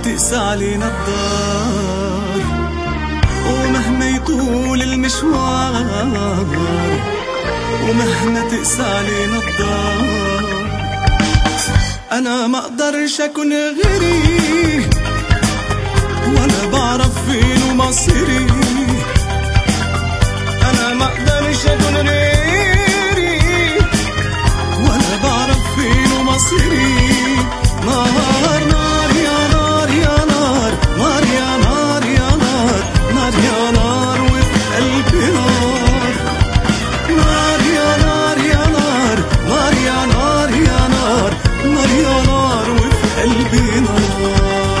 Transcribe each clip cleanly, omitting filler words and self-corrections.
تقسى علينا الدار، ومهما يطول المشوار، ومهما تقسى علينا الدار، أنا ما أقدرش أكون غيري، ولا بعرف فين مصيري. أنا ما أقدرش أكون غيري، ولا بعرف فين مصيري. نار نار يا نار يا نار، نار يا نار يا نار، نار يا نار وفي قلبي نار. نار يا نار يا نار، نار يا نار يا نار، نار يا نار وفي قلبي نار.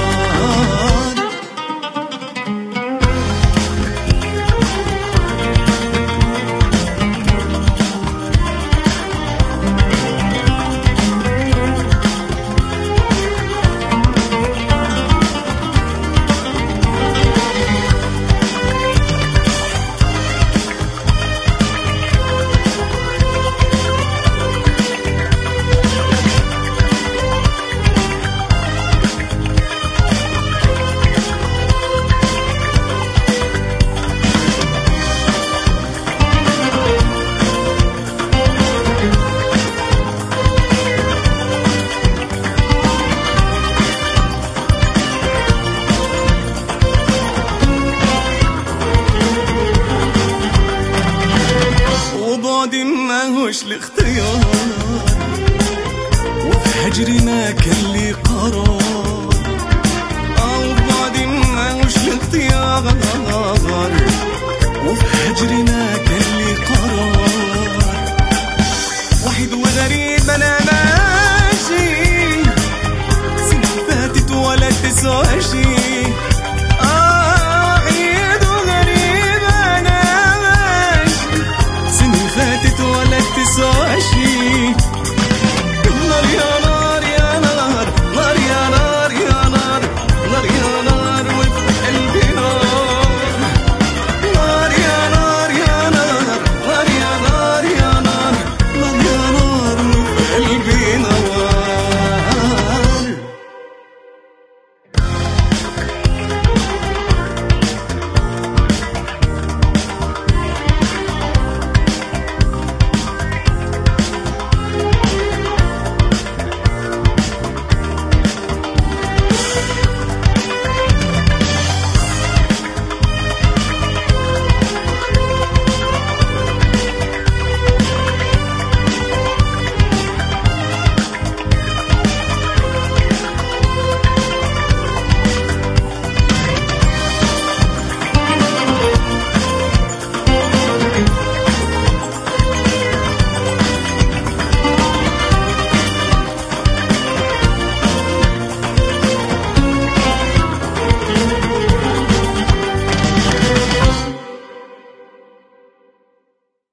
وبعدي ماهوش الاختيار، وفي هجري ما كان لي قرار. وبعدي ماهوش الاختيار، وفي هجري ما كان لي قرار. وحيد وغريب أنا ماشي، سنة فاتت ولا تسوى شي.